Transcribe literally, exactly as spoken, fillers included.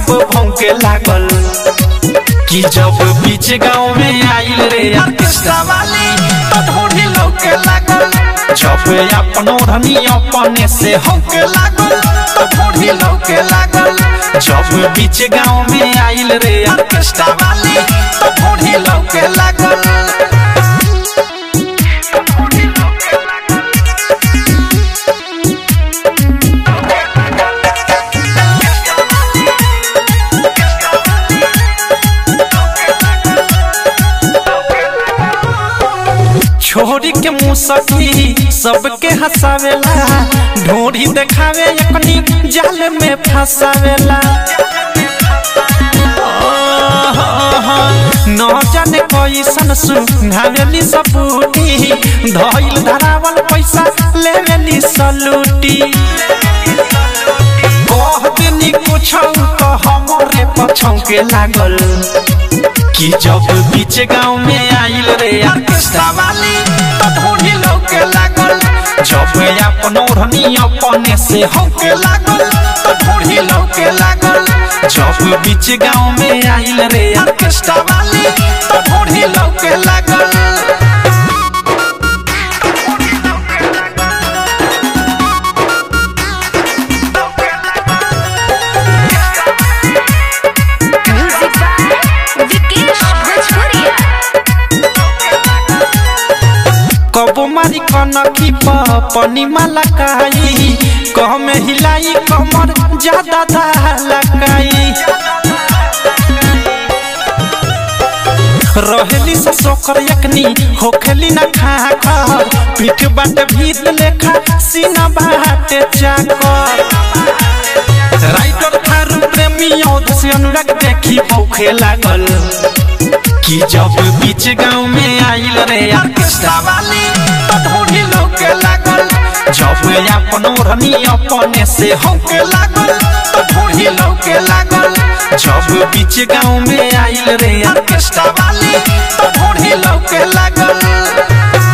भौंके लागल कि जब बीच गाँव में आइल रे ऑर्केस्ट्रा वाली तो ढोढ़ी लौके लागल। जब अपनो धनी अपने से होके लागल तो ढोढ़ी लौके लागल। जब बीच गाँव में आइल रे ऑर्केस्ट्रा वाली तो ढोढ़ी लौके लागल। छोरी के मुँह सखी सबके हंसावेला, ढोरी देखावे अपनी जाल में फंसावेला। न जाने कैसन सुनावेली सबूती, धइल धरावल पैसा लेवेली सलूटी। कह देनी कुछ तो हमरे पछौके लागल कि जब बीच गाँव में आइल रे ऑर्केस्ट्रा वाली तो ढोढ़ी लौके लागल। जब अपनो धनी अपने से होके लागल तो ढोढ़ी लौके लागल। जब बीच गाँव में आइल रे ऑर्केस्ट्रा वाली तो ढोढ़ी लौके लागल। कबो मारी कनखी पनी मलकाई, कह में हिलाई कमर ज्यादा धलकाई। रहेली से सोकर यकनी होखेली न खाकर, पीठ बाटे भीत लेखा सीना बाटे चाकर। राइटर थारू प्रेमी औध से अनुराग देखी भौंके लागल कि जब बीच गाँव में आइल रे ऑर्केस्ट्रा वाली तो ढोढ़ी लौके लागल। जब अपनो धनी अपने से होके लागल तो ढोढ़ी लौके लागल। जब बीच गाँव में आइल रे ऑर्केस्ट्रा वाली तो ढोढ़ी लौके लागल।